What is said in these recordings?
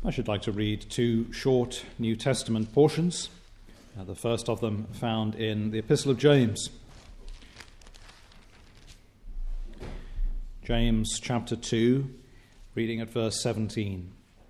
I should like to read two short New Testament portions. The first of them found in the Epistle of James. James chapter 2, reading at verse 17.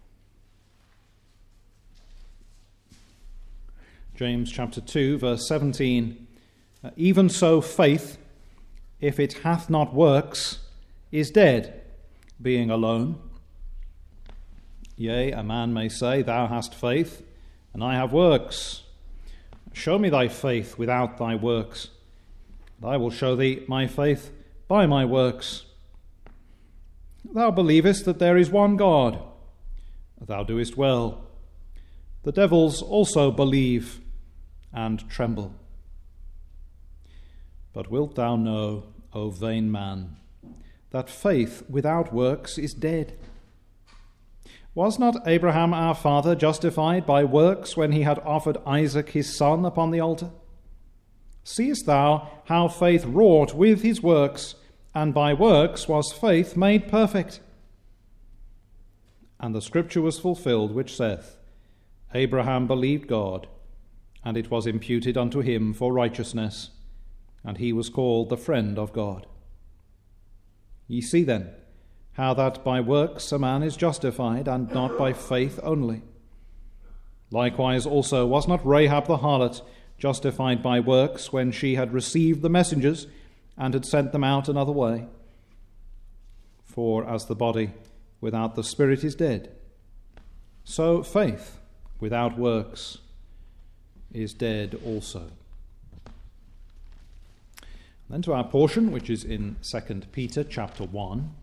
James chapter 2, verse 17. Even so faith, if it hath not works, is dead, being alone. Yea, a man may say, Thou hast faith, and I have works. Show me thy faith without thy works, and I will show thee my faith by my works. Thou believest that there is one God. Thou doest well. The devils also believe and tremble. But wilt thou know, O vain man, that faith without works is dead? Was not Abraham our father justified by works when he had offered Isaac his son upon the altar? Seest thou how faith wrought with his works, and by works was faith made perfect? And the scripture was fulfilled which saith, Abraham believed God, and it was imputed unto him for righteousness, and he was called the friend of God. Ye see then how that by works a man is justified, and not by faith only. Likewise also was not Rahab the harlot justified by works when she had received the messengers and had sent them out another way? For as the body without the spirit is dead, so faith without works is dead also. Then to our portion, which is in 2 Peter chapter 1.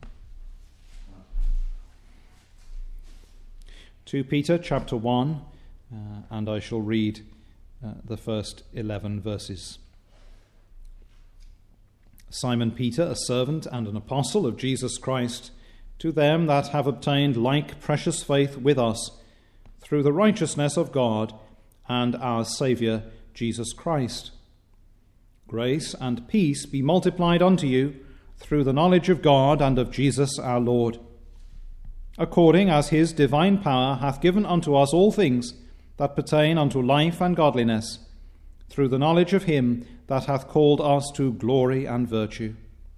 2 Peter chapter 1, and I shall read the first 11 verses. Simon Peter, a servant and an apostle of Jesus Christ, to them that have obtained like precious faith with us, through the righteousness of God and our Saviour Jesus Christ. Grace and peace be multiplied unto you through the knowledge of God and of Jesus our Lord, according as his divine power hath given unto us all things that pertain unto life and godliness, through the knowledge of him that hath called us to glory and virtue,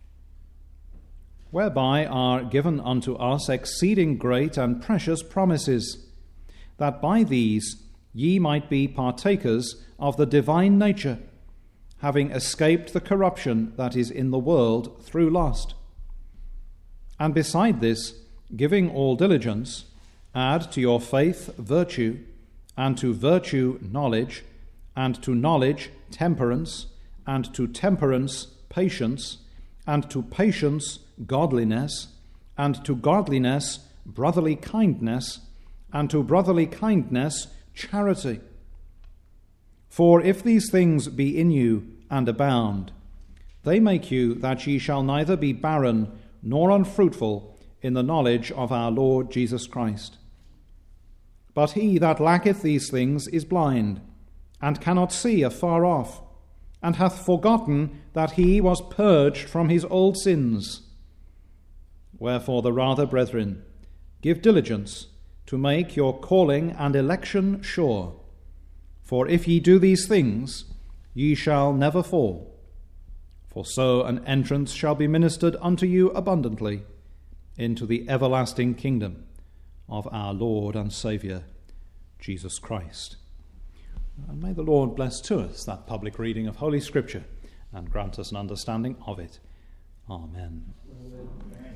whereby are given unto us exceeding great and precious promises, that by these ye might be partakers of the divine nature, having escaped the corruption that is in the world through lust. And beside this, giving all diligence, add to your faith virtue, and to virtue knowledge, and to knowledge temperance, and to temperance patience, and to patience godliness, and to godliness brotherly kindness, and to brotherly kindness charity. For if these things be in you and abound, they make you that ye shall neither be barren nor unfruitful in the knowledge of our Lord Jesus Christ. But he that lacketh these things is blind, and cannot see afar off, and hath forgotten that he was purged from his old sins. Wherefore the rather, brethren, give diligence to make your calling and election sure. For if ye do these things, ye shall never fall. For so an entrance shall be ministered unto you abundantly into the everlasting kingdom of our Lord and Saviour, Jesus Christ. And may the Lord bless to us that public reading of Holy Scripture and grant us an understanding of it. Amen. Amen.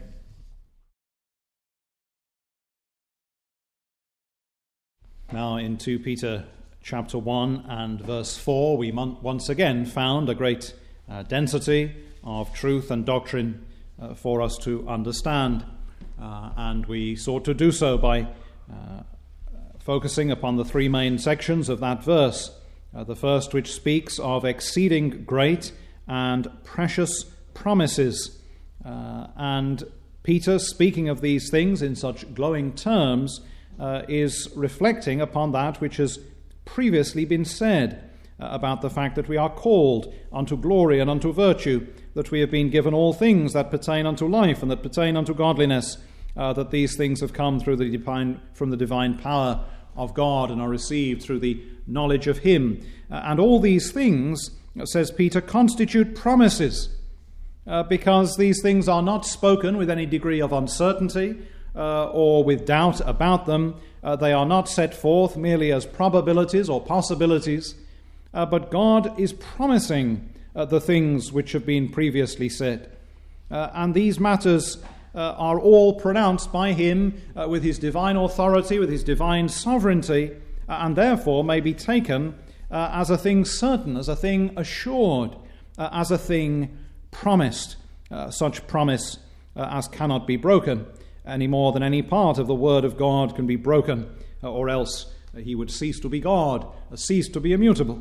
Now in 2 Peter chapter 1 and verse 4, we once again found a great density of truth and doctrine for us to understand, and we sought to do so by focusing upon the three main sections of that verse. The first, which speaks of exceeding great and precious promises, and Peter, speaking of these things in such glowing terms, is reflecting upon that which has previously been said about the fact that we are called unto glory and unto virtue, that we have been given all things that pertain unto life and that pertain unto godliness, that these things have come from the divine power of God and are received through the knowledge of Him. And all these things, says Peter, constitute promises, because these things are not spoken with any degree of uncertainty or with doubt about them. They are not set forth merely as probabilities or possibilities, but God is promising the things which have been previously said. And these matters are all pronounced by Him with His divine authority, with His divine sovereignty, and therefore may be taken as a thing certain, as a thing assured, as a thing promised, such promise as cannot be broken any more than any part of the Word of God can be broken, or else He would cease to be God, cease to be immutable.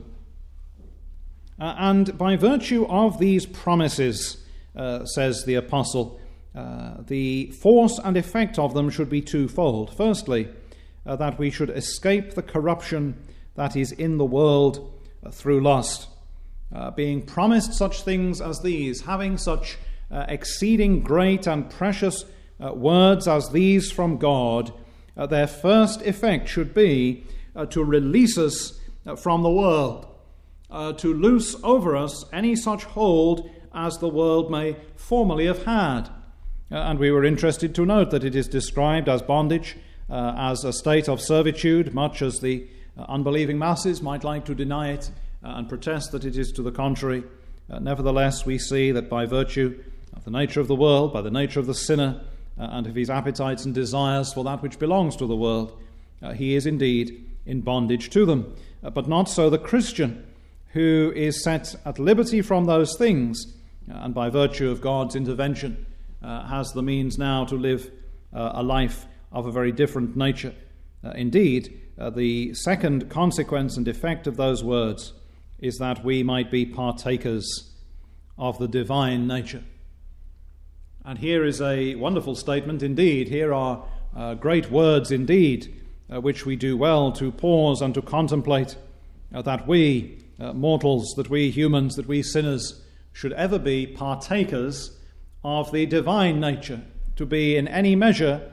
And by virtue of these promises, says the Apostle, the force and effect of them should be twofold. Firstly, that we should escape the corruption that is in the world through lust. Being promised such things as these, having such exceeding great and precious words as these from God, their first effect should be to release us from the world, to loose over us any such hold as the world may formerly have had. And we were interested to note that it is described as bondage, as a state of servitude, much as the unbelieving masses might like to deny it and protest that it is to the contrary. Nevertheless, we see that by virtue of the nature of the world, by the nature of the sinner, and of his appetites and desires for that which belongs to the world, he is indeed in bondage to them. But not so the Christian, who is set at liberty from those things, and by virtue of God's intervention has the means now to live a life of a very different nature. Indeed, the second consequence and effect of those words is that we might be partakers of the divine nature. And here is a wonderful statement indeed. Here are great words indeed, which we do well to pause and to contemplate, that we mortals, that we humans, that we sinners should ever be partakers of the divine nature, to be in any measure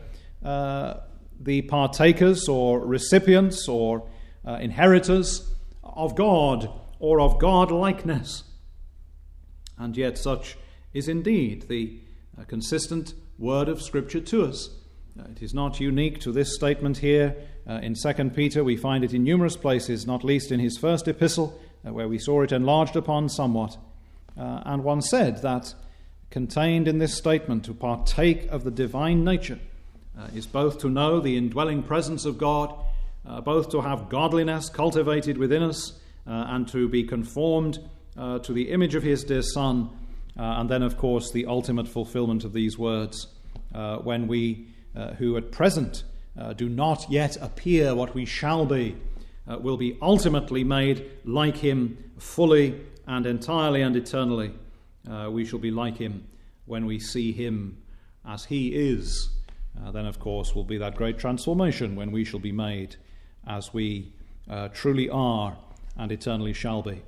the partakers or recipients or inheritors of God or of God-likeness. And yet such is indeed the consistent word of Scripture to us. It is not unique to this statement here. In 2 Peter we find it in numerous places, not least in his first epistle, where we saw it enlarged upon somewhat. And one said that contained in this statement, to partake of the divine nature, is both to know the indwelling presence of God, both to have godliness cultivated within us, and to be conformed to the image of his dear Son, and then, of course, the ultimate fulfillment of these words, when we, who at present do not yet appear what we shall be, will be ultimately made like him fully and entirely and eternally. We shall be like him when we see him as he is. Then, of course, will be that great transformation when we shall be made as we truly are and eternally shall be.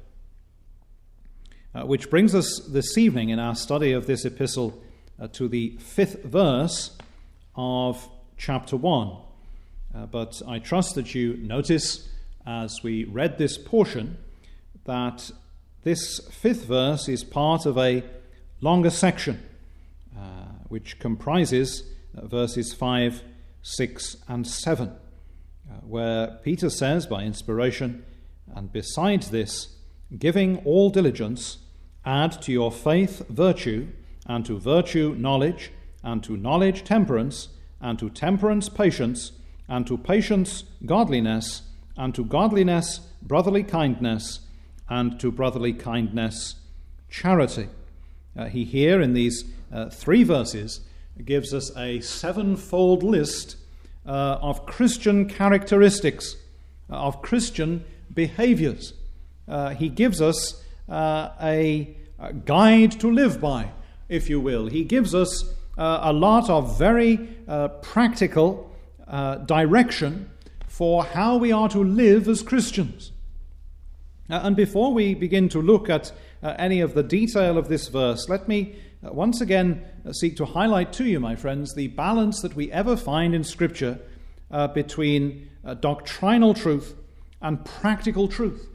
Which brings us this evening in our study of this epistle to the 5th verse of chapter 1. But I trust that you notice as we read this portion that this 5th verse is part of a longer section which comprises verses 5, 6 and 7, where Peter says by inspiration, "And besides this, giving all diligence, add to your faith virtue, and to virtue knowledge, and to knowledge temperance, and to temperance patience, and to patience godliness, and to godliness brotherly kindness, and to brotherly kindness charity." He here in these 3 verses gives us a 7-fold list of Christian characteristics, of Christian behaviors. He gives us a guide to live by, if you will. He gives us a lot of very practical direction for how we are to live as Christians. And before we begin to look at any of the detail of this verse, let me once again seek to highlight to you, my friends, the balance that we ever find in Scripture between doctrinal truth and practical truth,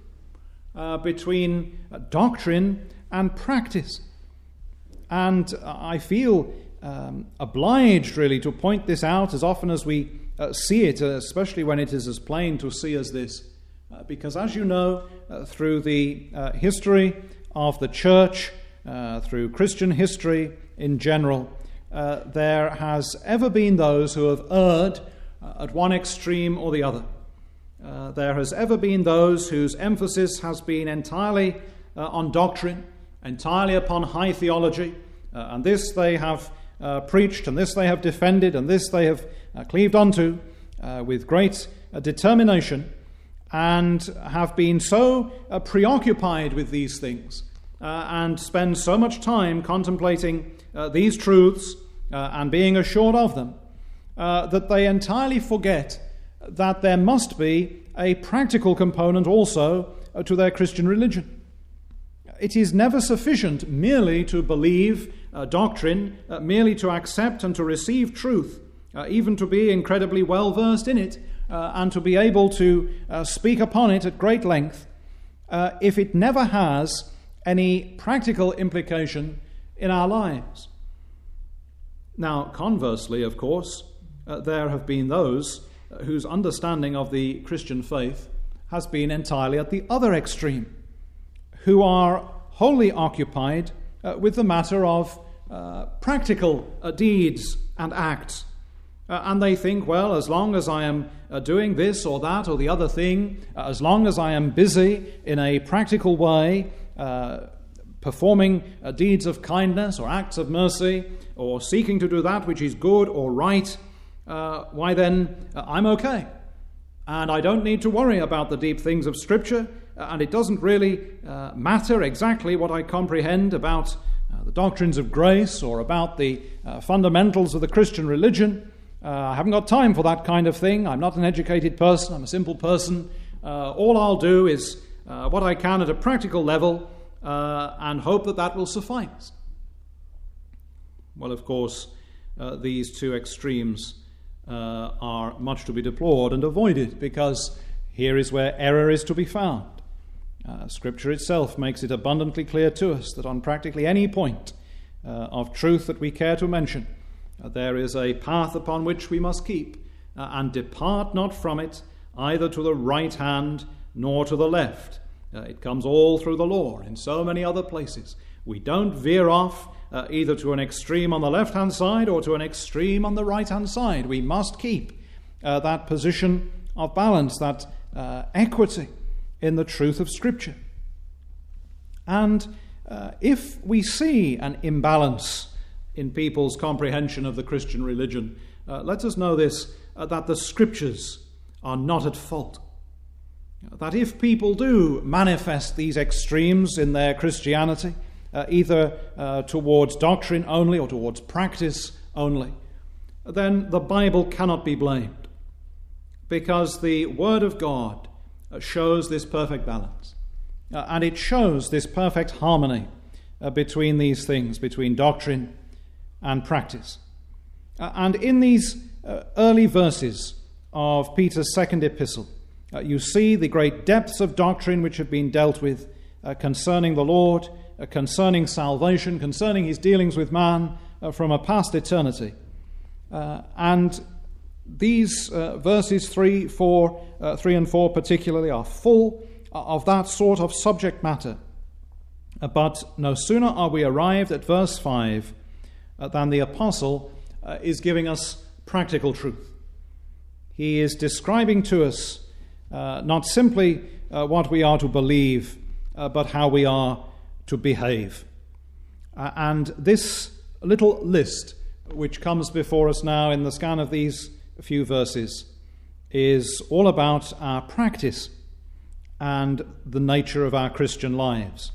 between doctrine and practice. And I feel obliged, really, to point this out as often as we see it, especially when it is as plain to see as this. Because as you know, through the history of the church, through Christian history in general, there has ever been those who have erred at one extreme or the other. There has ever been those whose emphasis has been entirely on doctrine, entirely upon high theology, and this they have preached, and this they have defended, and this they have cleaved onto with great determination, and have been so preoccupied with these things and spend so much time contemplating these truths and being assured of them that they entirely forget that there must be a practical component also to their Christian religion. It is never sufficient merely to believe doctrine, merely to accept and to receive truth, even to be incredibly well versed in it, and to be able to speak upon it at great length, if it never has any practical implication in our lives. Now, conversely, of course, there have been those whose understanding of the Christian faith has been entirely at the other extreme, who are wholly occupied with the matter of practical deeds and acts. And they think, well, as long as I am doing this or that or the other thing, as long as I am busy in a practical way, performing deeds of kindness or acts of mercy, or seeking to do that which is good or right, why then I'm okay. And I don't need to worry about the deep things of Scripture, and it doesn't really matter exactly what I comprehend about the doctrines of grace or about the fundamentals of the Christian religion. I haven't got time for that kind of thing. I'm not an educated person. I'm a simple person. All I'll do is what I can at a practical level and hope that that will suffice. Well, of course, these two extremes are much to be deplored and avoided, because here is where error is to be found. Scripture itself makes it abundantly clear to us that on practically any point of truth that we care to mention, there is a path upon which we must keep, and depart not from it, either to the right hand nor to the left. It comes all through the law in so many other places. We don't veer off either to an extreme on the left-hand side or to an extreme on the right-hand side. We must keep that position of balance, that equity in the truth of Scripture. And if we see an imbalance in people's comprehension of the Christian religion, let us know this, that the Scriptures are not at fault. That if people do manifest these extremes in their Christianity, either towards doctrine only or towards practice only, then the Bible cannot be blamed, because the Word of God shows this perfect balance, and it shows this perfect harmony between these things, between doctrine and practice. And in these early verses of Peter's second epistle, you see the great depths of doctrine which have been dealt with concerning the Lord, concerning salvation, concerning his dealings with man from a past eternity. And these verses 3 and 4 particularly are full of that sort of subject matter. But no sooner are we arrived at verse 5 than the apostle is giving us practical truth. He is describing to us not simply what we are to believe, but how we are to behave. And this little list, which comes before us now in the scan of these few verses, is all about our practice and the nature of our Christian lives.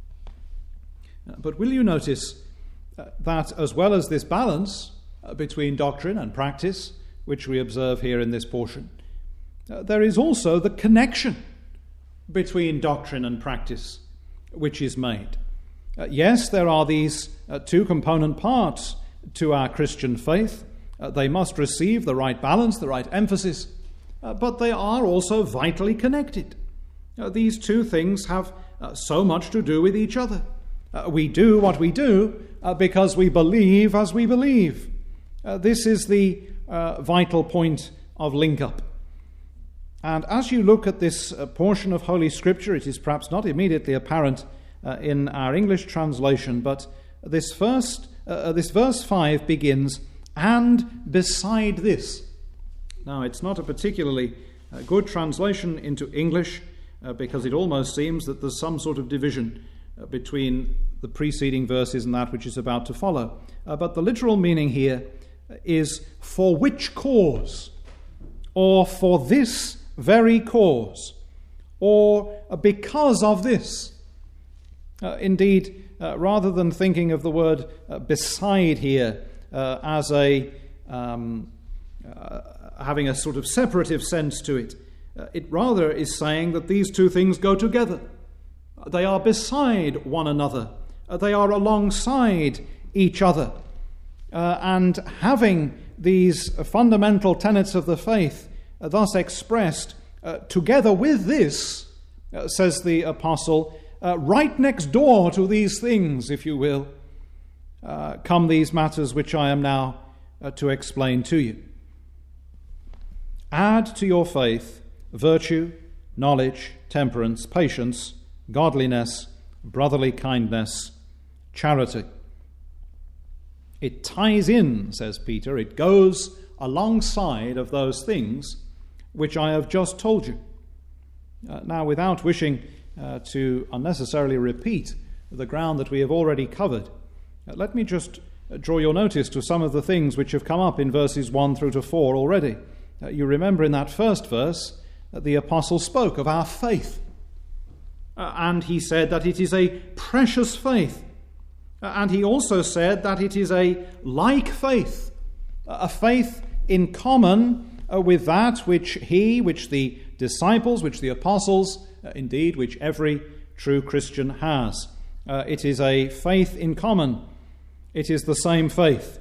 But will you notice that as well as this balance between doctrine and practice, which we observe here in this portion, there is also the connection between doctrine and practice which is made. Yes, there are these two component parts to our Christian faith. They must receive the right balance, the right emphasis, but they are also vitally connected. These two things have so much to do with each other. We do what we do because we believe as we believe. This is the vital point of link-up. And as you look at this portion of Holy Scripture, it is perhaps not immediately apparent in our English translation, but this verse 5 begins, "and beside this." Now, it's not a particularly good translation into English because it almost seems that there's some sort of division between the preceding verses and that which is about to follow. But the literal meaning here is "for which cause," or "for this very cause," or "because of this." Indeed, rather than thinking of the word beside here as having a sort of separative sense to it, it rather is saying that these two things go together. They are beside one another. They are alongside each other. And having these fundamental tenets of the faith thus expressed, together with this, says the apostle, right next door to these things, if you will, come these matters which I am now to explain to you. Add to your faith virtue, knowledge, temperance, patience, godliness, brotherly kindness, charity. It ties in, says Peter, it goes alongside of those things which I have just told you. Now, without wishing to unnecessarily repeat the ground that we have already covered, let me just draw your notice to some of the things which have come up in verses 1 through to 4 already. You remember in that first verse, the apostle spoke of our faith. And he said that it is a precious faith. And he also said that it is a like faith, a faith in common with that which the disciples, which the apostles, indeed, which every true Christian has. It is a faith in common. It is the same faith.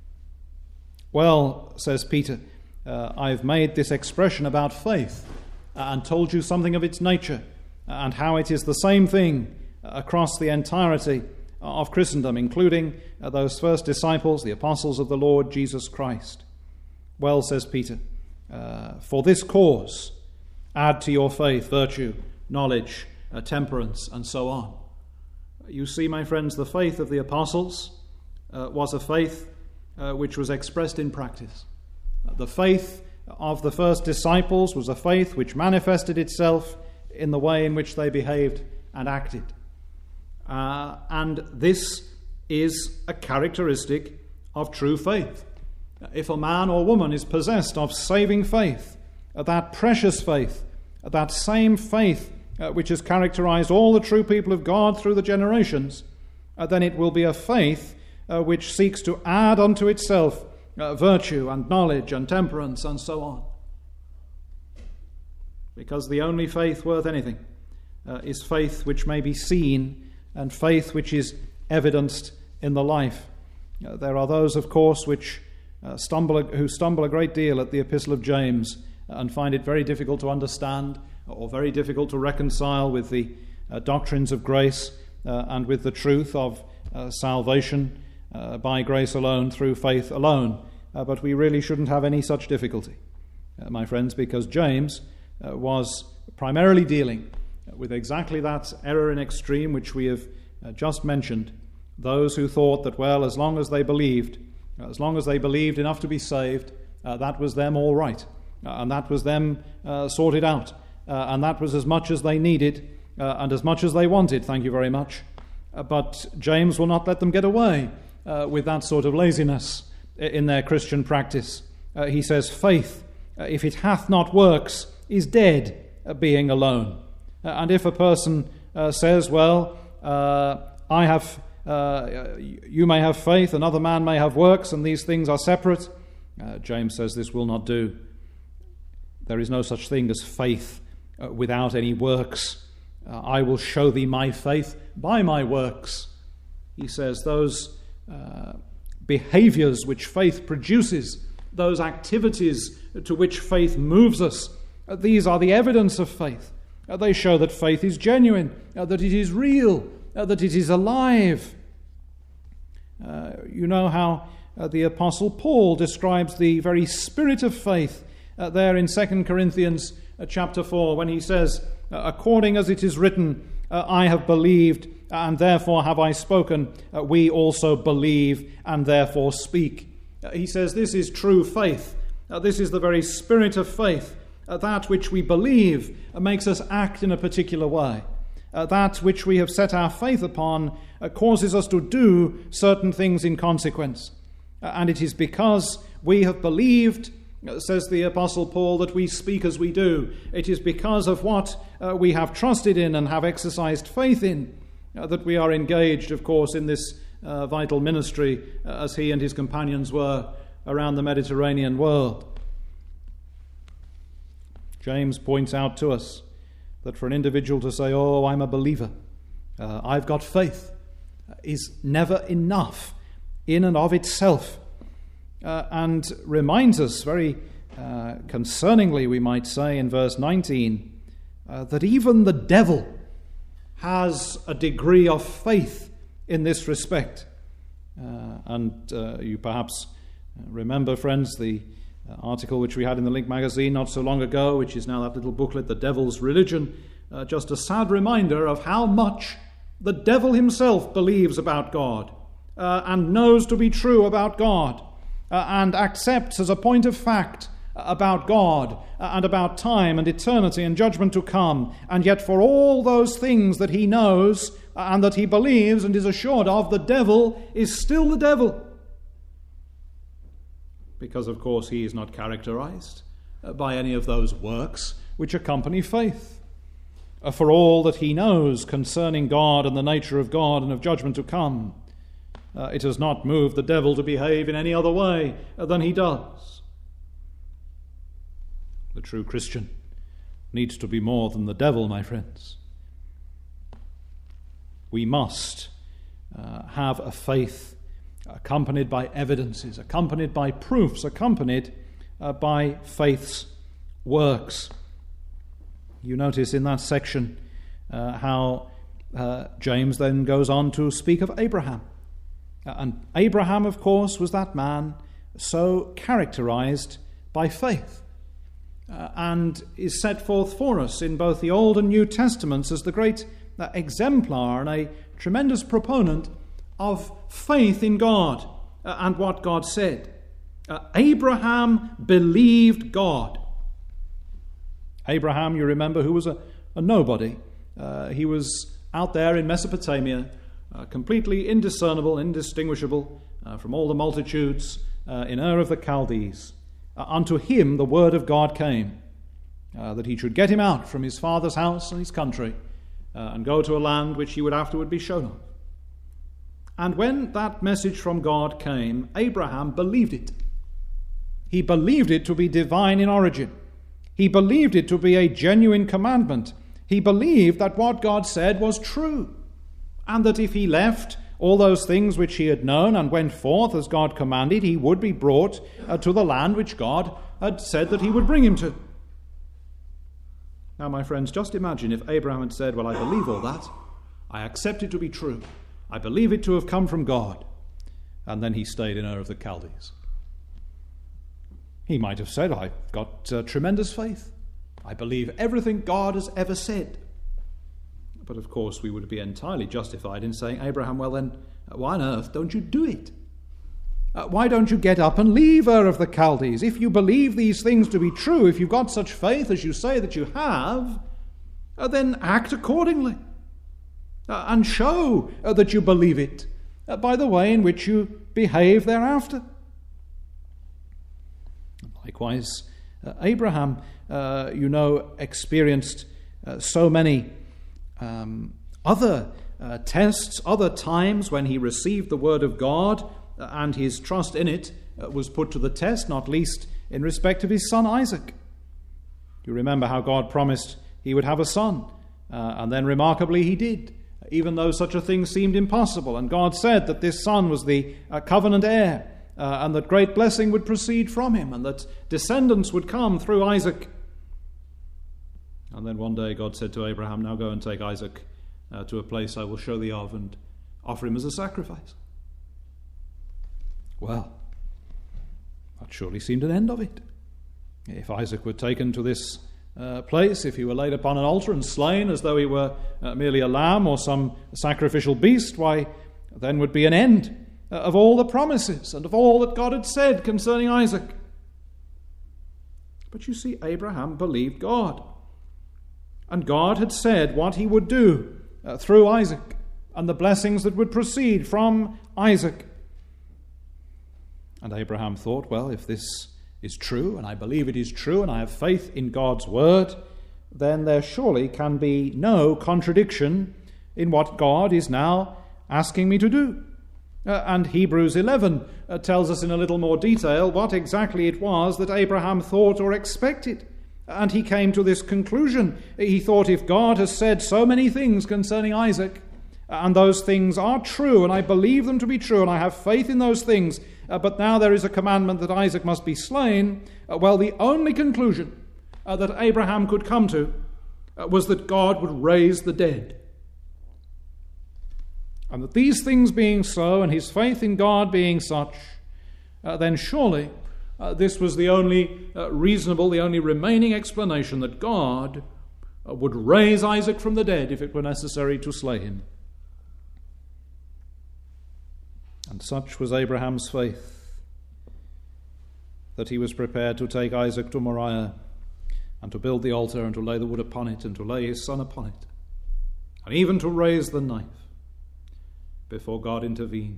Well, says Peter, I've made this expression about faith and told you something of its nature and how it is the same thing across the entirety of Christendom, including those first disciples, the apostles of the Lord Jesus Christ. Well, says Peter, for this cause, add to your faith virtue, knowledge, temperance, and so on. You see, my friends, the faith of the apostles was a faith which was expressed in practice. The faith of the first disciples was a faith which manifested itself in the way in which they behaved and acted. And this is a characteristic of true faith. If a man or woman is possessed of saving faith, that precious faith, that same faith which has characterized all the true people of God through the generations, then it will be a faith which seeks to add unto itself virtue and knowledge and temperance and so on. Because the only faith worth anything is faith which may be seen and faith which is evidenced in the life. There are those, of course, who stumble a great deal at the Epistle of James and find it very difficult to understand or very difficult to reconcile with the doctrines of grace and with the truth of salvation by grace alone, through faith alone. But we really shouldn't have any such difficulty, my friends, because James was primarily dealing with exactly that error in extreme which we have just mentioned. Those who thought that, well, as long as they believed enough to be saved, that was them all right, and that was them sorted out, and that was as much as they needed and as much as they wanted, thank you very much. But James will not let them get away with that sort of laziness in their Christian practice. He says, faith, if it hath not works, is dead, being alone. And if a person says, well, you may have faith, another man may have works, and these things are separate, James says this will not do. There is no such thing as faith without any works. I will show thee my faith by my works, he says, those behaviors which faith produces, those activities to which faith moves us, these are the evidence of faith. They show that faith is genuine, that it is real, that it is alive. You know how the Apostle Paul describes the very spirit of faith there in 2 Corinthians chapter 4, when he says, according as it is written, I have believed, and therefore have I spoken. We also believe, and therefore speak. He says this is true faith. This is the very spirit of faith. That which we believe makes us act in a particular way. That which we have set our faith upon causes us to do certain things in consequence. And it is because we have believed, says the Apostle Paul, that we speak as we do. It is because of what we have trusted in and have exercised faith in that we are engaged, of course, in this vital ministry as he and his companions were around the Mediterranean world. James points out to us that for an individual to say, oh, I'm a believer, I've got faith, is never enough in and of itself, and reminds us very concerningly, we might say, in verse 19, that even the devil has a degree of faith in this respect. And you perhaps remember, friends, the article which we had in the Link magazine not so long ago, which is now that little booklet, The Devil's Religion, just a sad reminder of how much the devil himself believes about God and knows to be true about God and accepts as a point of fact about God and about time and eternity and judgment to come. And yet for all those things that he knows and that he believes and is assured of, the devil is still the devil. Because, of course, he is not characterized by any of those works which accompany faith. For all that he knows concerning God and the nature of God and of judgment to come, it has not moved the devil to behave in any other way than he does. The true Christian needs to be more than the devil, my friends. We must have a faith accompanied by evidences, accompanied by proofs, accompanied by faith's works. You notice in that section how James then goes on to speak of Abraham. And Abraham, of course, was that man so characterized by faith and is set forth for us in both the Old and New Testaments as the great exemplar and a tremendous proponent of faith in God and what God said. Abraham believed God. Abraham, you remember, who was a nobody. He was out there in Mesopotamia, completely indiscernible, indistinguishable from all the multitudes in Ur of the Chaldees. Unto him the word of God came, that he should get him out from his father's house and his country and go to a land which he would afterward be shown of. And when that message from God came, Abraham believed it. He believed it to be divine in origin. He believed it to be a genuine commandment. He believed that what God said was true, and that if he left all those things which he had known and went forth as God commanded, he would be brought to the land which God had said that he would bring him to. Now, my friends, just imagine if Abraham had said, well, I believe all that. I accept it to be true. I believe it to have come from God. And then he stayed in Ur of the Chaldees. He might have said, I've got tremendous faith. I believe everything God has ever said. But of course we would be entirely justified in saying, Abraham, well then, why on earth don't you do it? Why don't you get up and leave Ur of the Chaldees? If you believe these things to be true, if you've got such faith as you say that you have, then act accordingly. And show that you believe it by the way in which you behave thereafter. Likewise, Abraham, experienced so many other tests, other times when he received the word of God and his trust in it was put to the test, not least in respect of his son Isaac. You remember how God promised he would have a son, and then remarkably he did. even though such a thing seemed impossible. And God said that this son was the covenant heir, and that great blessing would proceed from him, and that descendants would come through Isaac. And then one day God said to Abraham, "Now go and take Isaac to a place I will show thee of, and offer him as a sacrifice." Well, that surely seemed an end of it. If Isaac were taken to this place, if he were laid upon an altar and slain as though he were merely a lamb or some sacrificial beast, why, then would be an end of all the promises and of all that God had said concerning Isaac. But you see, Abraham believed God. And God had said what he would do through Isaac, and the blessings that would proceed from Isaac. And Abraham thought, well, if this is true, and I believe it is true, and I have faith in God's word, then there surely can be no contradiction in what God is now asking me to do. And Hebrews 11 tells us in a little more detail what exactly it was that Abraham thought or expected. And he came to this conclusion. He thought, if God has said so many things concerning Isaac, and those things are true, and I believe them to be true, and I have faith in those things, but now there is a commandment that Isaac must be slain, well, the only conclusion that Abraham could come to was that God would raise the dead. And that these things being so, and his faith in God being such, then surely this was the only reasonable, the only remaining explanation, that God would raise Isaac from the dead if it were necessary to slay him. And such was Abraham's faith, that he was prepared to take Isaac to Moriah, and to build the altar, and to lay the wood upon it, and to lay his son upon it, and even to raise the knife, before God intervened.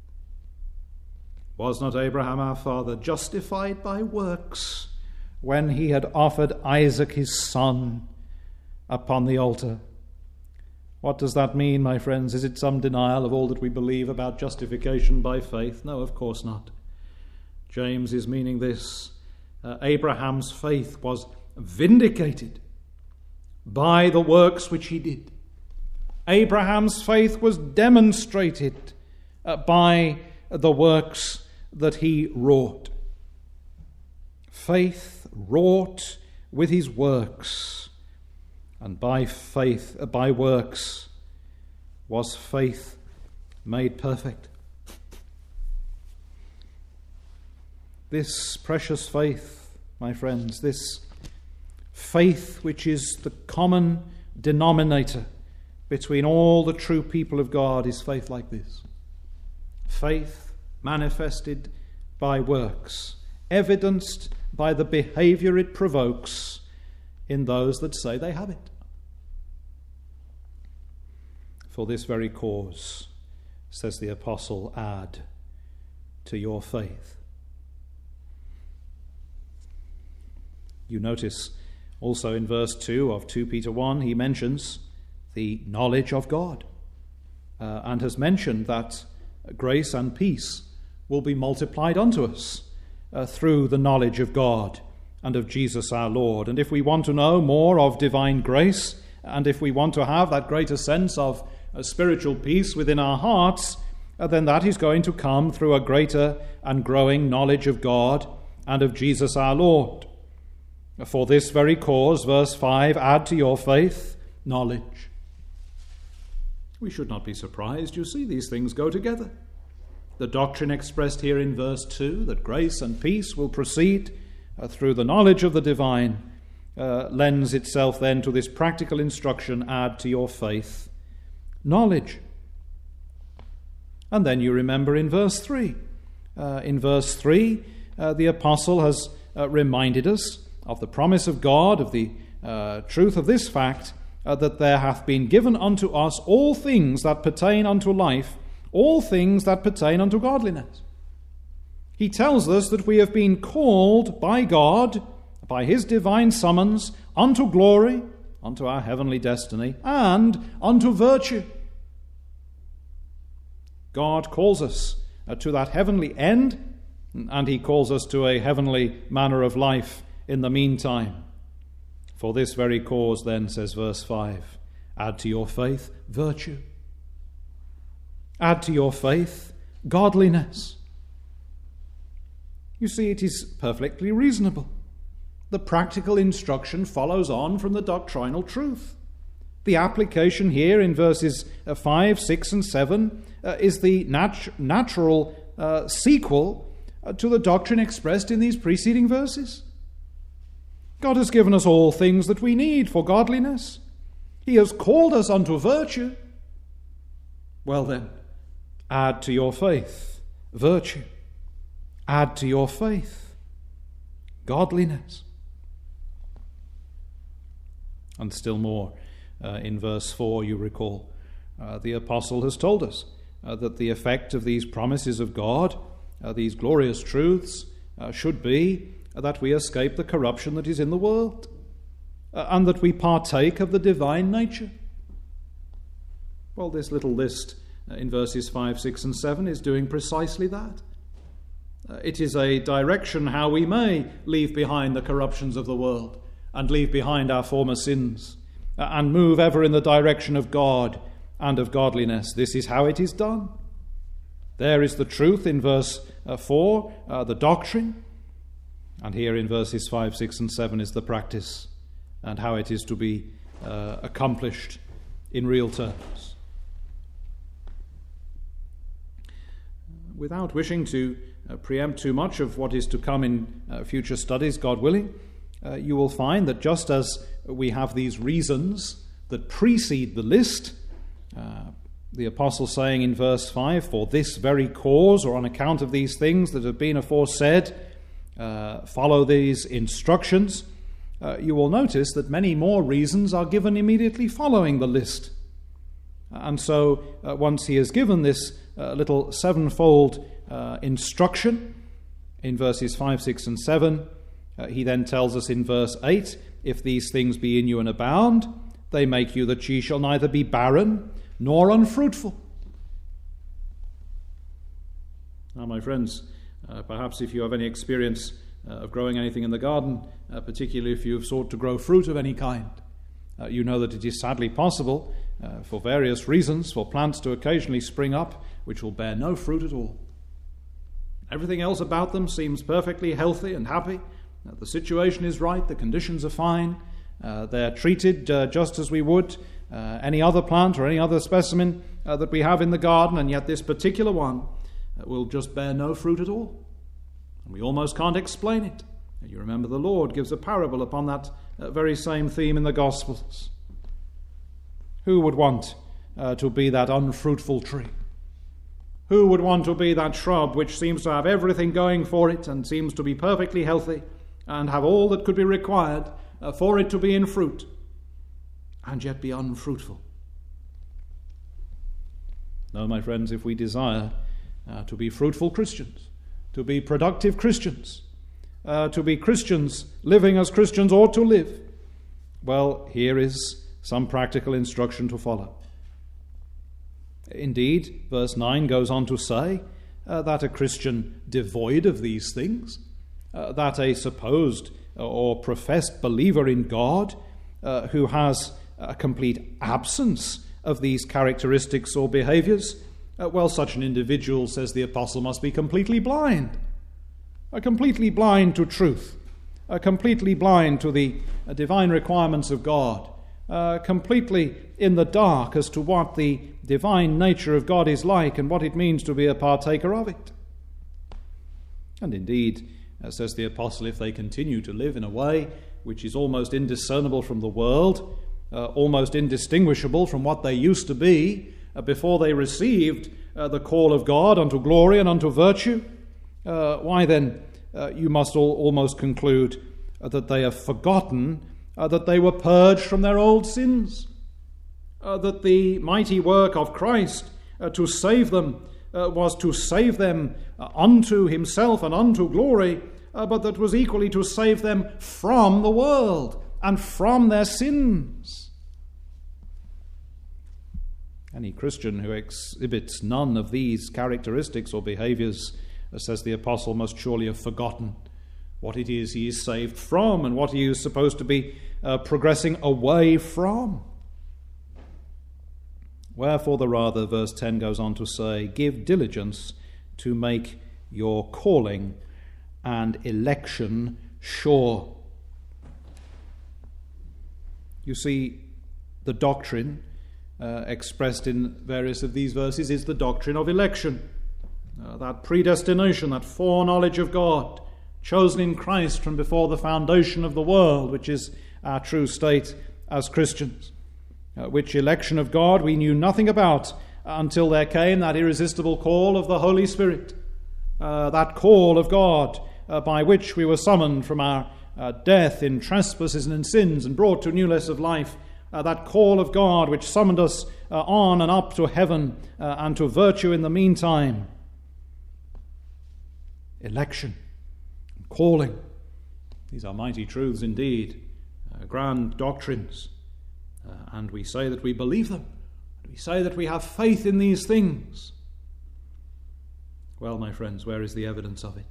Was not Abraham our father justified by works when he had offered Isaac his son upon the altar? What does that mean, my friends? Is it some denial of all that we believe about justification by faith? No, of course not. James is meaning this. Abraham's faith was vindicated by the works which he did. Abraham's faith was demonstrated by the works that he wrought. Faith wrought with his works, and by faith, by works, was faith made perfect. This precious faith, my friends, this faith which is the common denominator between all the true people of God, is faith like this. Faith manifested by works, evidenced by the behavior it provokes in those that say they have it. For this very cause, says the apostle, add to your faith. You notice also in verse 2 of 2 Peter 1, he mentions the knowledge of God, and has mentioned that grace and peace will be multiplied unto us through the knowledge of God and of Jesus our Lord. And if we want to know more of divine grace, and if we want to have that greater sense of spiritual peace within our hearts, then that is going to come through a greater and growing knowledge of God and of Jesus our Lord. For this very cause, verse 5, add to your faith knowledge. We should not be surprised. You see, these things go together. The doctrine expressed here in verse 2, that grace and peace will proceed through the knowledge of the divine, lends itself then to this practical instruction, add to your faith knowledge. And then you remember in verse 3. In verse 3, the apostle has reminded us of the promise of God, of the truth of this fact, that there hath been given unto us all things that pertain unto life, all things that pertain unto godliness. He tells us that we have been called by God, by his divine summons, unto glory, unto our heavenly destiny, and unto virtue. God calls us to that heavenly end, and he calls us to a heavenly manner of life in the meantime. For this very cause, then, says verse 5, add to your faith virtue. Add to your faith godliness. You see, it is perfectly reasonable. The practical instruction follows on from the doctrinal truth. The application here in verses 5, 6, and 7 is the natural sequel to the doctrine expressed in these preceding verses. God has given us all things that we need for godliness. He has called us unto virtue. Well then, add to your faith virtue. Add to your faith godliness. And still more, in verse 4, you recall, the apostle has told us that the effect of these promises of God, these glorious truths, should be that we escape the corruption that is in the world, and that we partake of the divine nature. Well, this little list in verses 5, 6, and 7 is doing precisely that. It is a direction how we may leave behind the corruptions of the world and leave behind our former sins and move ever in the direction of God and of godliness. This is how it is done. There is the truth in verse 4, the doctrine, and here in verses 5, 6, and 7 is the practice and how it is to be accomplished in real terms. Without wishing to preempt too much of what is to come in future studies, God willing, you will find that just as we have these reasons that precede the list, the apostle saying in verse 5, for this very cause, or on account of these things that have been aforesaid, follow these instructions, you will notice that many more reasons are given immediately following the list. And so once he has given this little sevenfold instruction in verses 5, 6, and 7, he then tells us in verse 8, if these things be in you and abound, they make you that ye shall neither be barren nor unfruitful. Now, my friends, perhaps if you have any experience of growing anything in the garden, particularly if you have sought to grow fruit of any kind, you know that it is sadly possible, for various reasons, for plants to occasionally spring up which will bear no fruit at all. Everything else about them seems perfectly healthy and happy. The situation is right, the conditions are fine, they're treated just as we would any other plant or any other specimen that we have in the garden, and yet this particular one will just bear no fruit at all. And we almost can't explain it. You remember the Lord gives a parable upon that very same theme in the Gospels. Who would want to be that unfruitful tree? Who would want to be that shrub which seems to have everything going for it and seems to be perfectly healthy and have all that could be required for it to be in fruit, and yet be unfruitful? No, my friends, if we desire to be fruitful Christians, to be productive Christians, to be Christians living as Christians ought to live, well, here is some practical instruction to follow. Indeed, verse 9 goes on to say that a Christian devoid of these things, that a supposed or professed believer in God who has a complete absence of these characteristics or behaviors, well, such an individual, says the apostle, must be completely blind. Completely blind to truth, completely blind to the divine requirements of God, completely in the dark as to what the divine nature of God is like and what it means to be a partaker of it. And indeed, says the apostle, if they continue to live in a way which is almost indiscernible from the world, almost indistinguishable from what they used to be before they received the call of God unto glory and unto virtue, why then you must almost conclude that they have forgotten that they were purged from their old sins, that the mighty work of Christ to save them was to save them unto himself and unto glory, but that was equally to save them from the world and from their sins. Any Christian who exhibits none of these characteristics or behaviors, says the apostle, must surely have forgotten what it is he is saved from and what he is supposed to be progressing away from. Wherefore the rather, verse 10 goes on to say, give diligence to make your calling and election sure. You see, the doctrine expressed in various of these verses is the doctrine of election. That predestination, that foreknowledge of God, chosen in Christ from before the foundation of the world, which is our true state as Christians. Which election of God we knew nothing about until there came that irresistible call of the Holy Spirit. That call of God by which we were summoned from our death in trespasses and in sins and brought to newness of life. That call of God which summoned us on and up to heaven and to virtue in the meantime. Election, calling. These are mighty truths indeed, grand doctrines. And we say that we believe them. We say that we have faith in these things. Well, my friends, where is the evidence of it?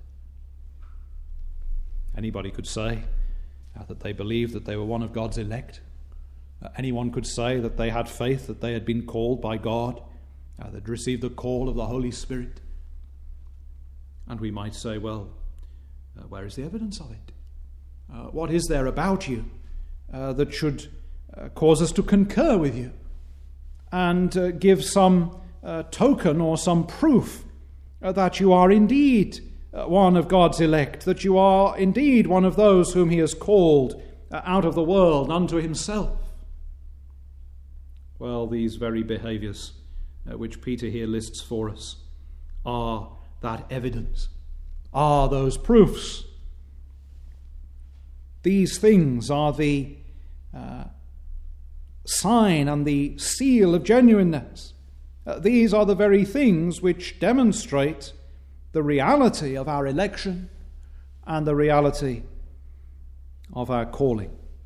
Anybody could say that they believed that they were one of God's elect. Anyone could say that they had faith, that they had been called by God, that received the call of the Holy Spirit. And we might say, well, where is the evidence of it? What is there about you that should cause us to concur with you and give some token or some proof that you are indeed one of God's elect, that you are indeed one of those whom he has called out of the world unto himself? Well, these very behaviors which Peter here lists for us are that evidence, are those proofs. These things are the sign and the seal of genuineness. These are the very things which demonstrate the reality of our election and the reality of our calling.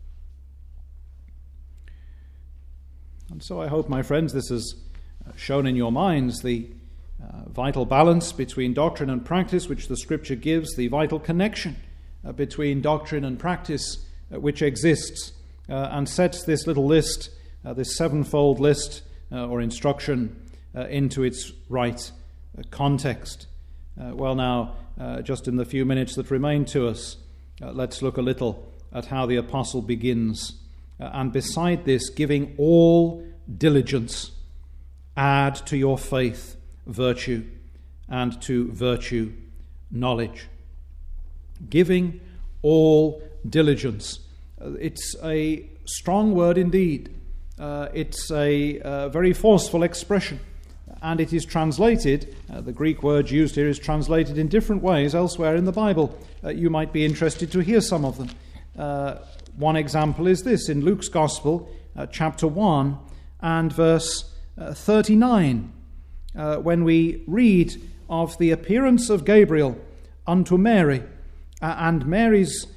And so I hope, my friends, this has shown in your minds the vital balance between doctrine and practice which the Scripture gives, the vital connection between doctrine and practice which exists and sets this little list, this sevenfold list or instruction into its right context. Well, now, just in the few minutes that remain to us, let's look a little at how the apostle begins. And beside this, giving all diligence, add to your faith virtue, and to virtue knowledge. Giving all diligence. It's a strong word indeed. It's a very forceful expression. And it is translated, the Greek word used here is translated in different ways elsewhere in the Bible. You might be interested to hear some of them. One example is this in Luke's Gospel, chapter 1 and verse 39, when we read of the appearance of Gabriel unto Mary and Mary's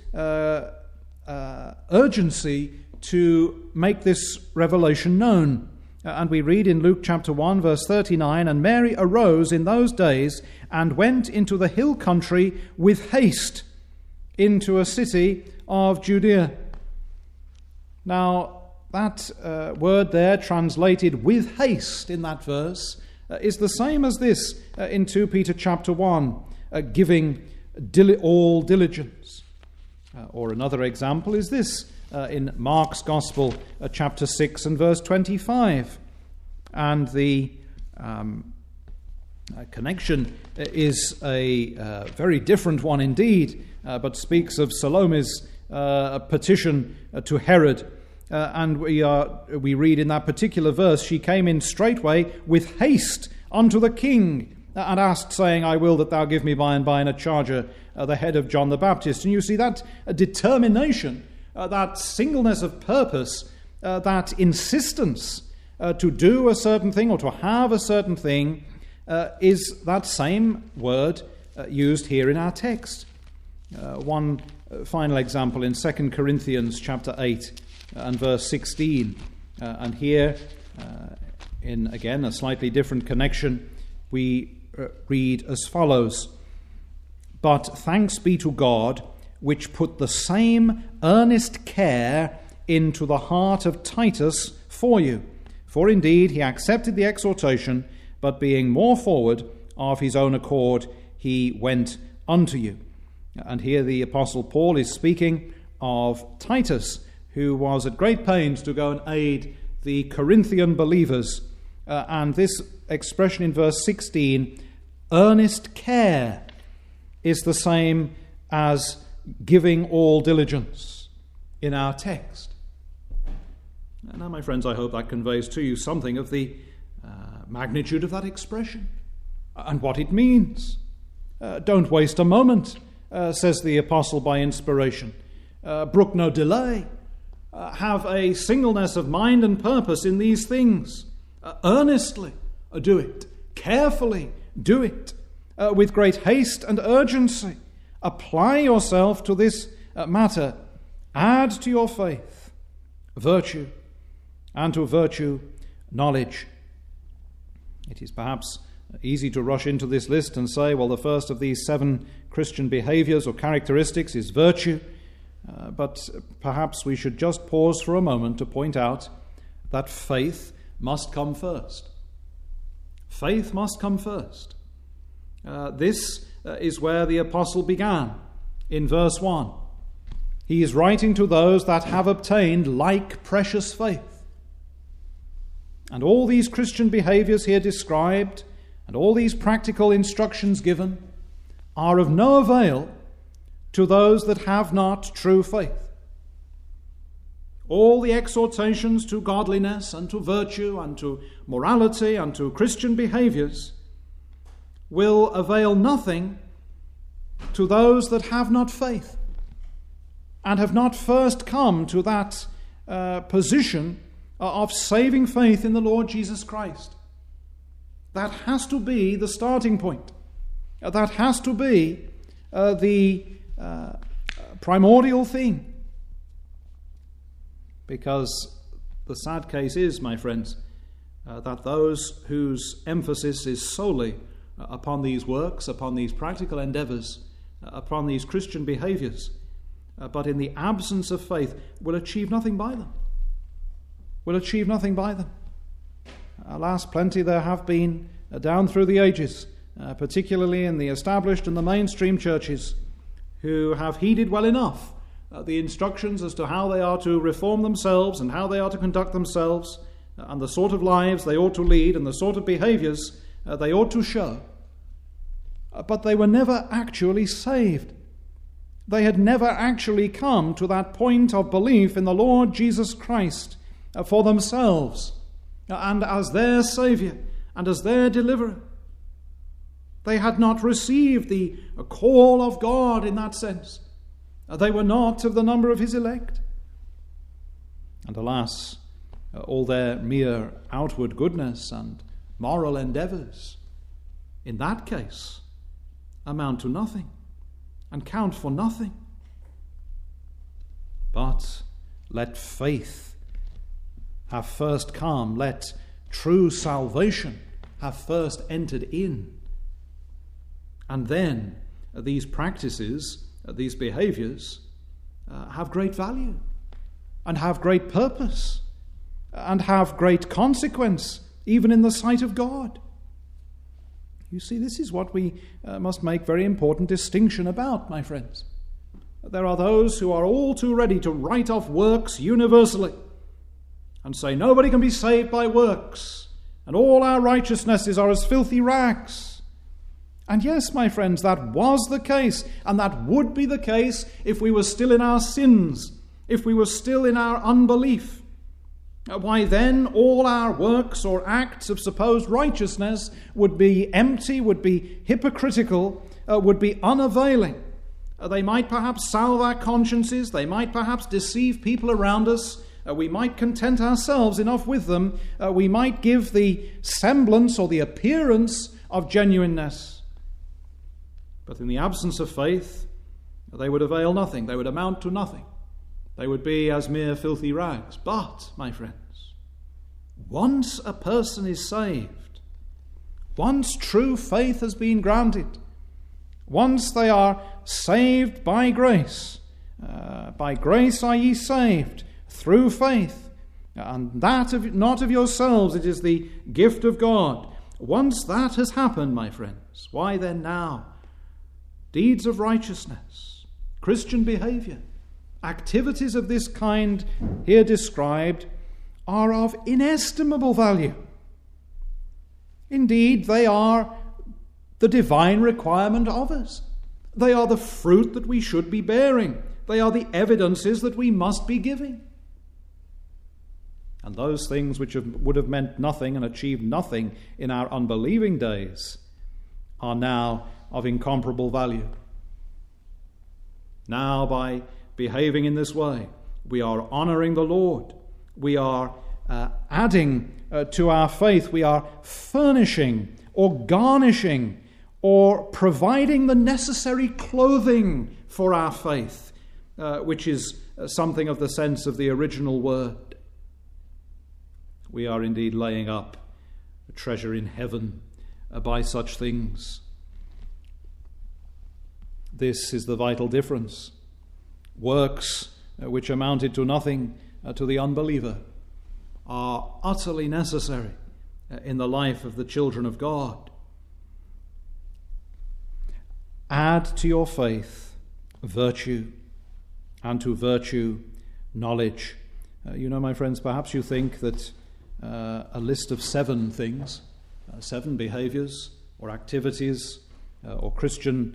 urgency to make this revelation known. And we read in Luke chapter 1, verse 39, and Mary arose in those days and went into the hill country with haste into a city of Judea. Now, that word there, translated with haste in that verse, is the same as this in 2 Peter chapter 1, giving all diligence. Or another example is this in Mark's Gospel, chapter 6 and verse 25. And the connection is a very different one indeed, but speaks of Salome's petition to Herod. And we read in that particular verse, she came in straightway with haste unto the king, and asked, saying, I will that thou give me by and by in a charger the head of John the Baptist. And you see that determination, that singleness of purpose, that insistence to do a certain thing or to have a certain thing is that same word used here in our text. One final example in 2 Corinthians chapter 8 and verse 16. And here, in again a slightly different connection, we read as follows: But thanks be to God, which put the same earnest care into the heart of Titus for you, For indeed he accepted the exhortation, but being more forward of his own accord, he went unto you. And here the Apostle Paul is speaking of Titus, who was at great pains to go and aid the Corinthian believers. And this expression in verse 16, earnest care, is the same as giving all diligence in our text. Now, my friends, I hope that conveys to you something of the magnitude of that expression and what it means. Don't waste a moment, says the apostle by inspiration. Brook no delay. Have a singleness of mind and purpose in these things. Earnestly do it. Carefully do it. With great haste and urgency. Apply yourself to this matter. Add to your faith virtue, and to virtue knowledge. It is perhaps easy to rush into this list and say, well, the first of these 7 Christian behaviors or characteristics is virtue. But perhaps we should just pause for a moment to point out that faith must come first. Faith must come first. This is where the apostle began in verse 1. He is writing to those that have obtained like precious faith. And all these Christian behaviors here described, and all these practical instructions given, are of no avail to those that have not true faith. All the exhortations to godliness and to virtue and to morality and to Christian behaviors will avail nothing to those that have not faith and have not first come to that position of saving faith in the Lord Jesus Christ. That has to be the starting point. That has to be the primordial thing. Because the sad case is, my friends, that those whose emphasis is solely upon these works, upon these practical endeavors, upon these Christian behaviors, but in the absence of faith, will achieve nothing by them. Will achieve nothing by them. Alas, plenty there have been down through the ages, particularly in the established and the mainstream churches, who have heeded well enough the instructions as to how they are to reform themselves and how they are to conduct themselves, and the sort of lives they ought to lead and the sort of behaviors they ought to show. But they were never actually saved. They had never actually come to that point of belief in the Lord Jesus Christ for themselves and as their Saviour and as their deliverer. They had not received the call of God in that sense. They were not of the number of his elect. And alas, all their mere outward goodness and moral endeavours, in that case, amount to nothing and count for nothing. But let faith have first come, let true salvation have first entered in. And then these practices, these behaviors, have great value and have great purpose and have great consequence, even in the sight of God. You see, this is what we must make very important distinction about, my friends. There are those who are all too ready to write off works universally and say nobody can be saved by works and all our righteousnesses are as filthy rags. And yes, my friends, that was the case, and that would be the case if we were still in our sins, if we were still in our unbelief. Why then all our works or acts of supposed righteousness would be empty, would be hypocritical, would be unavailing. They might perhaps salve our consciences, they might perhaps deceive people around us, we might content ourselves enough with them, we might give the semblance or the appearance of genuineness. But in the absence of faith, they would avail nothing, they would amount to nothing. They would be as mere filthy rags. But, my friends, once a person is saved, once true faith has been granted, once they are saved by grace are ye saved through faith, And that not of yourselves, it is the gift of God. Once that has happened, my friends, why then now? Deeds of righteousness, Christian behavior, activities of this kind here described are of inestimable value. Indeed, they are the divine requirement of us. They are the fruit that we should be bearing. They are the evidences that we must be giving. And those things which would have meant nothing and achieved nothing in our unbelieving days are now of incomparable value. Now, by behaving in this way, we are honoring the Lord. We are adding to our faith. We are furnishing or garnishing or providing the necessary clothing for our faith, which is something of the sense of the original word. We are indeed laying up a treasure in heaven by such things. This is the vital difference. Works which amounted to nothing to the unbeliever are utterly necessary in the life of the children of God. Add to your faith virtue, and to virtue knowledge. My friends, perhaps you think that a list of 7 things, 7 behaviors or activities or Christian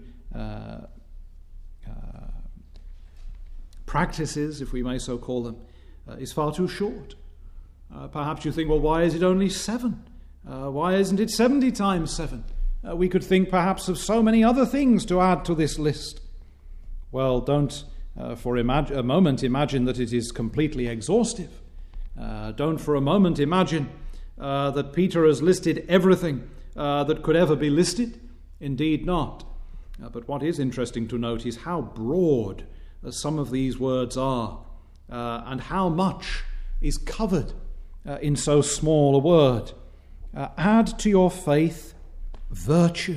practices, if we may so call them, is far too short. Perhaps you think, well, why is it only 7? Why isn't it 70 times 7? We could think perhaps of so many other things to add to this list. Well, don't for a moment imagine that it is completely exhaustive. Don't for a moment imagine that Peter has listed everything that could ever be listed. Indeed not. But what is interesting to note is how broad some of these words are, and how much is covered in so small a word. Add to your faith virtue.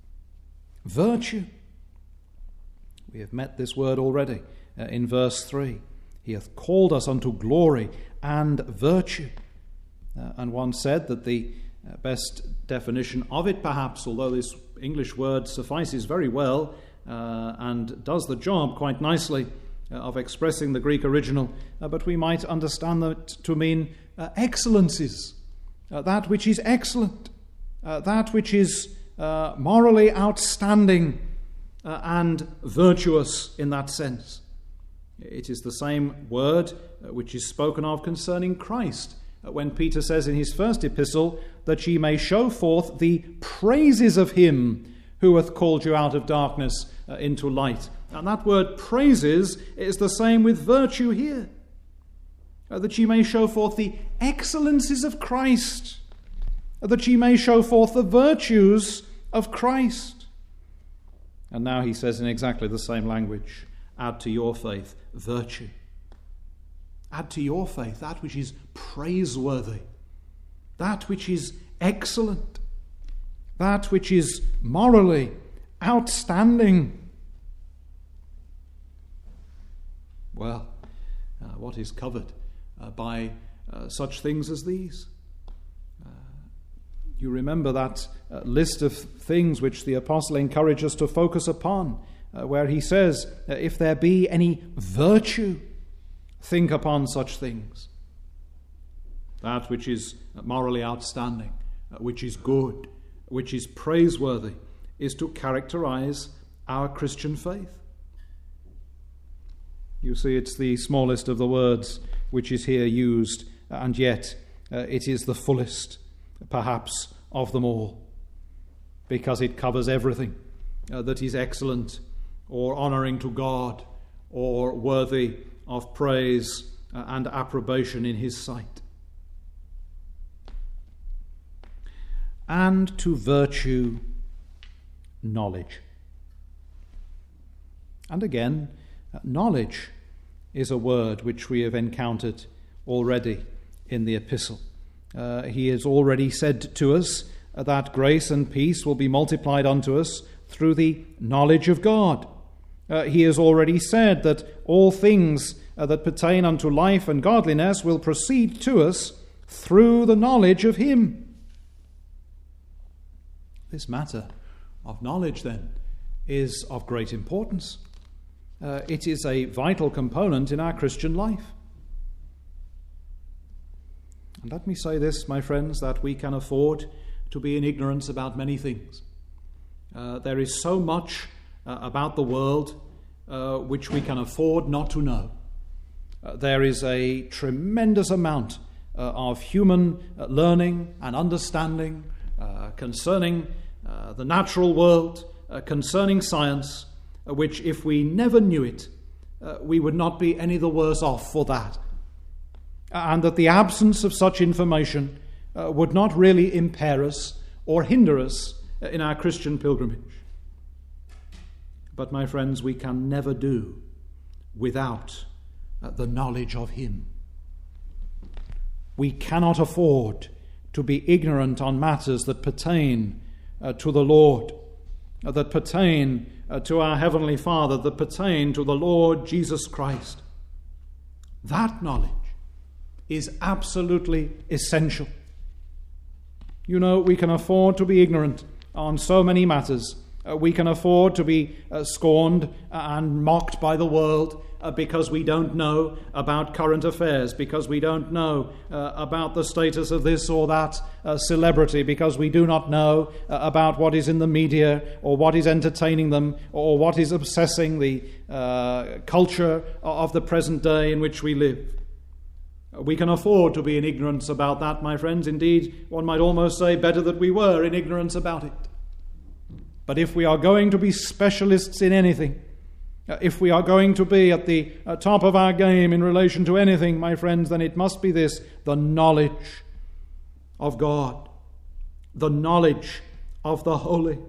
Virtue. We have met this word already in verse 3. He hath called us unto glory and virtue. And one said that the best definition of it, perhaps, although this English word suffices very well and does the job quite nicely of expressing the Greek original, but we might understand that to mean excellencies, that which is excellent, that which is morally outstanding and virtuous in that sense. It is the same word which is spoken of concerning Christ when Peter says in his first epistle that ye may show forth the praises of him who hath called you out of darkness into light. And that word praises is the same with virtue here. That ye may show forth the excellencies of Christ. That ye may show forth the virtues of Christ. And now he says in exactly the same language, add to your faith virtue. Add to your faith that which is praiseworthy, that which is excellent, that which is morally outstanding. Well, what is covered by such things as these? You remember that list of things which the apostle encourages us to focus upon, where he says, if there be any virtue, think upon such things. That which is morally outstanding, which is good, which is praiseworthy, is to characterize our Christian faith. You see, it's the smallest of the words which is here used, and yet it is the fullest, perhaps, of them all, because it covers everything that is excellent or honoring to God or worthy of praise and approbation in his sight. And to virtue, knowledge. And again, knowledge is a word which we have encountered already in the epistle. He has already said to us that grace and peace will be multiplied unto us through the knowledge of God. He has already said that all things that pertain unto life and godliness will proceed to us through the knowledge of him. This matter of knowledge, then, is of great importance. It is a vital component in our Christian life. And let me say this, my friends, that we can afford to be in ignorance about many things. There is so much about the world which we can afford not to know. There is a tremendous amount of human learning and understanding concerning the natural world, concerning science, which if we never knew it, we would not be any the worse off for that. And that the absence of such information would not really impair us or hinder us in our Christian pilgrimage. But, my friends, we can never do without the knowledge of him. We cannot afford to be ignorant on matters that pertain to the Lord, that pertain to our Heavenly Father, that pertain to the Lord Jesus Christ. That knowledge is absolutely essential. You know, we can afford to be ignorant on so many matters. We can afford to be scorned and mocked by the world because we don't know about current affairs, because we don't know about the status of this or that celebrity, because we do not know about what is in the media or what is entertaining them or what is obsessing the culture of the present day in which we live. We can afford to be in ignorance about that, my friends. Indeed, one might almost say better that we were in ignorance about it. But if we are going to be specialists in anything, if we are going to be at the top of our game in relation to anything, my friends, then it must be this: the knowledge of God, the knowledge of the holy.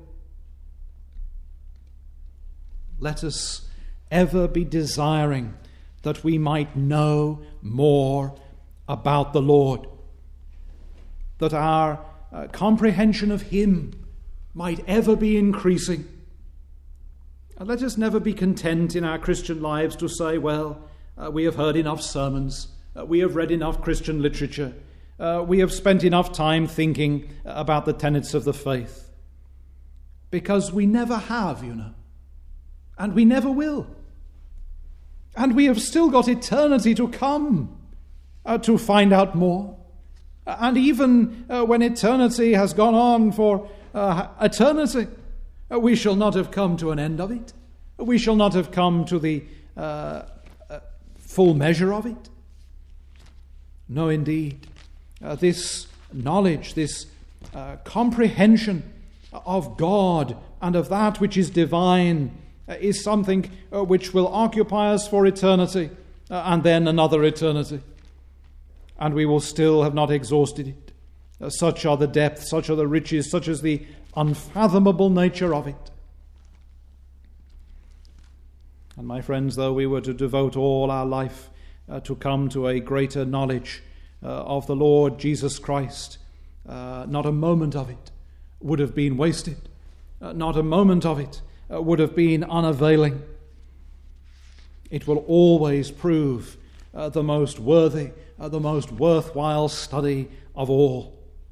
Let us ever be desiring that we might know more about the Lord, that our comprehension of him might ever be increasing. And let us never be content in our Christian lives to say, well, we have heard enough sermons, we have read enough Christian literature, we have spent enough time thinking about the tenets of the faith. Because we never have, you know, and we never will. And we have still got eternity to come to find out more. And even when eternity has gone on for eternity, we shall not have come to an end of it. We shall not have come to the full measure of it. No, indeed. This knowledge, this comprehension of God and of that which is divine is something which will occupy us for eternity and then another eternity. And we will still have not exhausted it. Such are the depths, such are the riches, such is the unfathomable nature of it. And my friends, though we were to devote all our life to come to a greater knowledge of the Lord Jesus Christ, not a moment of it would have been wasted. Not a moment of it would have been unavailing. It will always prove the most worthy, the most worthwhile study of all.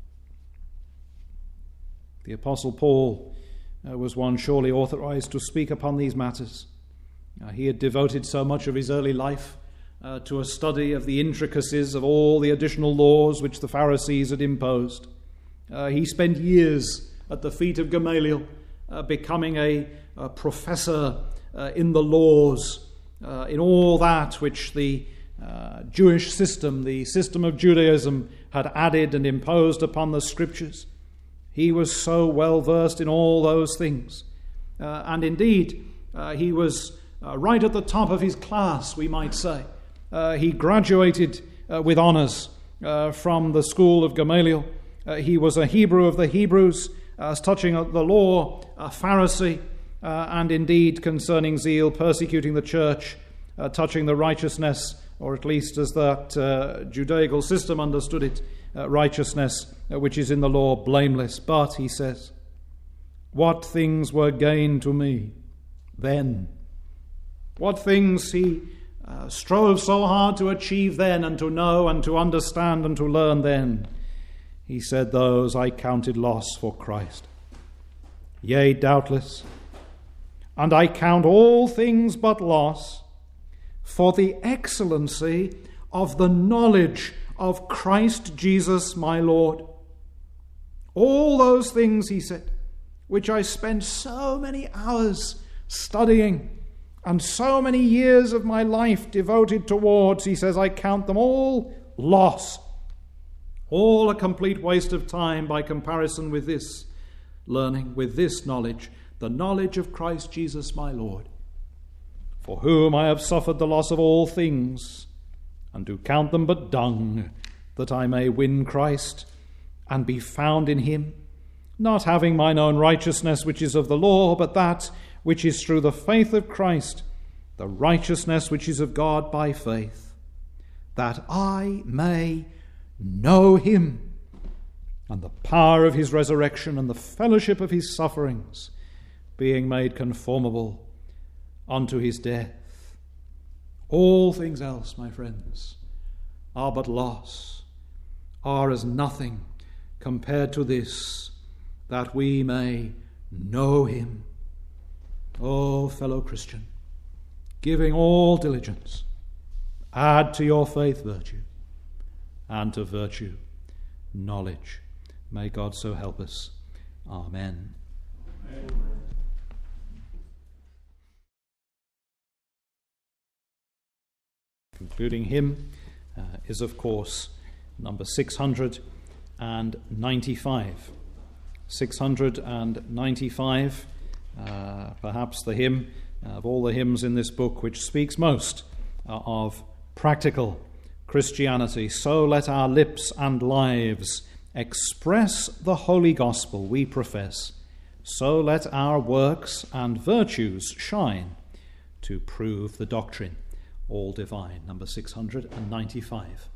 The Apostle Paul was one surely authorized to speak upon these matters. He had devoted so much of his early life to a study of the intricacies of all the additional laws which the Pharisees had imposed. He spent years at the feet of Gamaliel, becoming a professor in the laws, in all that which the Jewish system, the system of Judaism, had added and imposed upon the Scriptures. He was so well versed in all those things. And indeed, he was right at the top of his class, we might say. He graduated with honors from the school of Gamaliel. He was a Hebrew of the Hebrews, as touching the law, a Pharisee, and indeed concerning zeal, persecuting the church, touching the righteousness, or at least as that Judaical system understood it, righteousness which is in the law, blameless. But, he says, what things were gain to me then? What things he strove so hard to achieve then, and to know and to understand and to learn then, he said, those I counted loss for Christ. Yea, doubtless, and I count all things but loss for the excellency of the knowledge of Christ Jesus my Lord. All those things, he said, which I spent so many hours studying and so many years of my life devoted towards, he says, I count them all loss. All a complete waste of time by comparison with this learning, with this knowledge, the knowledge of Christ Jesus my Lord, for whom I have suffered the loss of all things, and do count them but dung, that I may win Christ, and be found in him, not having mine own righteousness which is of the law, but that which is through the faith of Christ, the righteousness which is of God by faith, that I may know him, and the power of his resurrection, and the fellowship of his sufferings, being made conformable unto his death. All things else, my friends, are but loss, are as nothing compared to this, that we may know him. O fellow Christian, giving all diligence, add to your faith virtue, and to virtue knowledge. May God so help us. Amen. Amen. Concluding hymn is, of course, number 695. 695, perhaps the hymn of all the hymns in this book which speaks most of practical Christianity. So let our lips and lives express the holy gospel we profess. So let our works and virtues shine to prove the doctrine all divine. Number 695.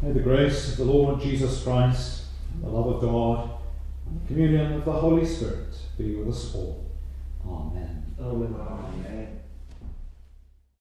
May the grace of the Lord Jesus Christ, and the love of God, and the communion of the Holy Spirit be with us all. Amen. Amen.